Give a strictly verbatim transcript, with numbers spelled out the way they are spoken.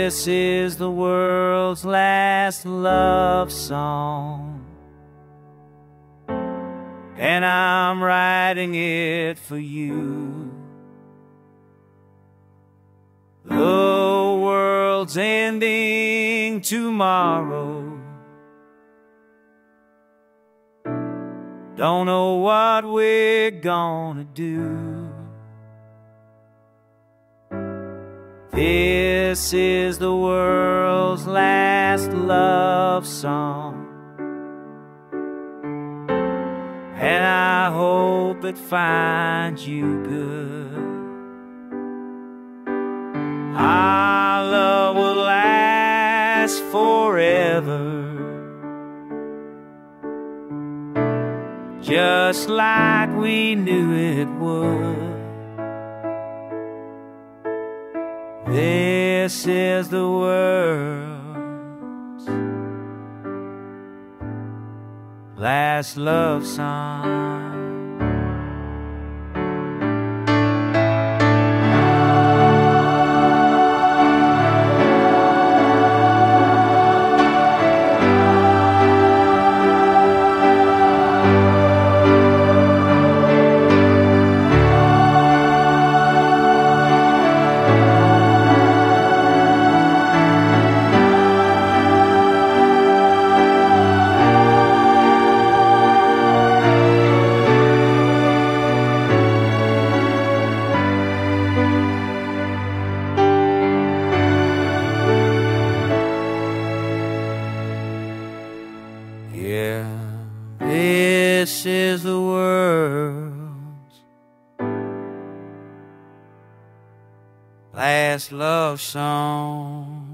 This is the world's last love song, and I'm writing it for you. The world's ending tomorrow. Don't know what we're gonna do. This is the world's last love song, and I hope it finds you good. Our love will last forever, just like we knew it would. This is the world's last love song. Yeah, this is the world's last love song.